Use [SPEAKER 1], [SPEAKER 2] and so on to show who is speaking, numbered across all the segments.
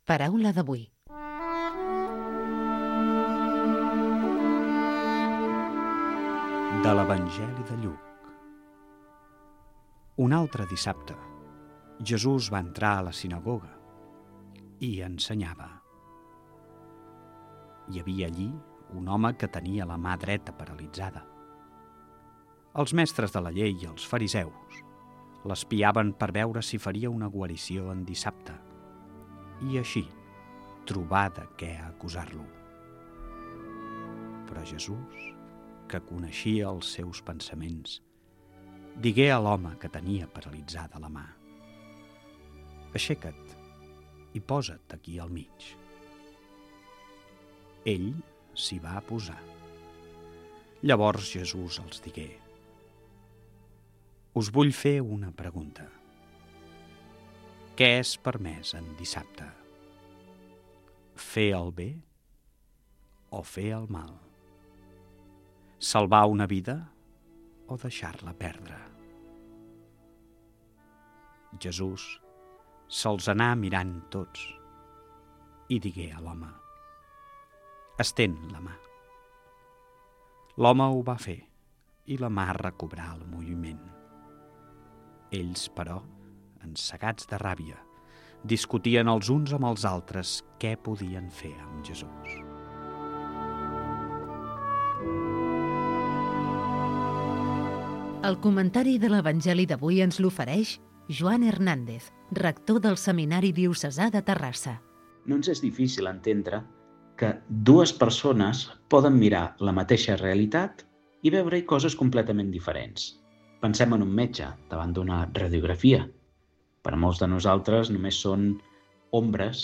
[SPEAKER 1] Paraula d'avui.
[SPEAKER 2] De l'Evangeli de Lluc. Un altre dissabte, Jesús va entrar a la sinagoga i ensenyava. Hi havia allí un home que tenia la mà dreta paralitzada. Els mestres de la llei i els fariseus l'espiaven per veure si faria una guarició en dissabte i així trobar de què acusar-lo. Però Jesús, que coneixia els seus pensaments, digué a l'home que tenia paralitzada la mà: «Aixeca't i posa't aquí al mig». Ell s'hi va posar. Llavors Jesús els digué: «Us vull fer una pregunta. Què és permès en dissabte? Fer el bé o fer el mal? Salvar una vida o deixar-la perdre?» Jesús se'ls anà mirant tots i digué a l'home: «Estén la mà». L'home ho va fer i la mà recobrà el moviment. Ells, però, encegats de ràbia, discutien els uns amb els altres què podien fer amb Jesús.
[SPEAKER 1] El comentari de l'Evangeli d'avui ens l'ofereix Joan Hernández, rector del Seminari Diocesà de Terrassa.
[SPEAKER 3] No ens és difícil entendre que dues persones poden mirar la mateixa realitat i veure-hi coses completament diferents. Pensem en un metge davant d'una radiografia. Per a molts de nosaltres només són ombres.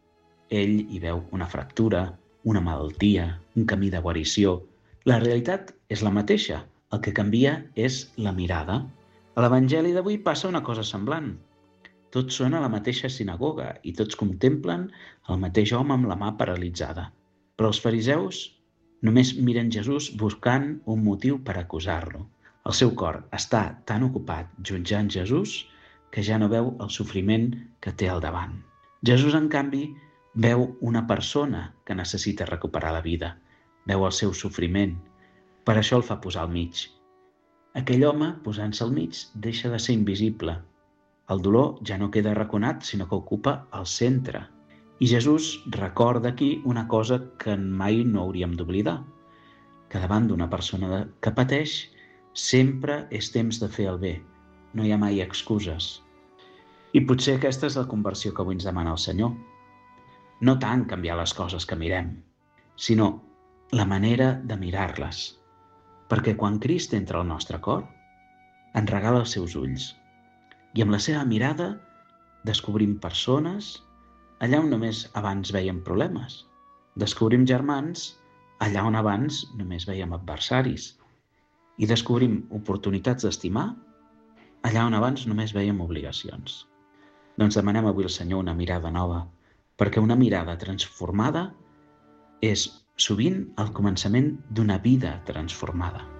[SPEAKER 3] Ell hi veu una fractura, una malaltia, un camí de guarició. La realitat és la mateixa, el que canvia és la mirada. A l'Evangeli d'avui passa una cosa semblant. Tots són a la mateixa sinagoga i tots contemplen el mateix home amb la mà paralitzada. Però els fariseus només miren Jesús buscant un motiu per acusar-lo. El seu cor està tan ocupat jutjant Jesús que ja no veu el sofriment que té al davant. Jesús, en canvi, veu una persona que necessita recuperar la vida. Veu el seu sofriment. Per això el fa posar al mig. Aquell home, posant-se al mig, deixa de ser invisible. El dolor ja no queda arraconat, sinó que ocupa el centre. I Jesús recorda aquí una cosa que mai no hauríem d'oblidar, que davant d'una persona que pateix sempre és temps de fer el bé. No hi ha mai excuses. I potser aquesta és la conversió que avui ens demana el Senyor. No tant canviar les coses que mirem, sinó la manera de mirar-les. Perquè quan Crist entra al nostre cor, ens regala els seus ulls. I amb la seva mirada descobrim persones allà on només abans veiem problemes. Descobrim germans allà on abans només veiem adversaris. I descobrim oportunitats d'estimar allà on abans només veiem obligacions. Doncs demanem avui al Senyor una mirada nova, perquè una mirada transformada és sovint el començament d'una vida transformada.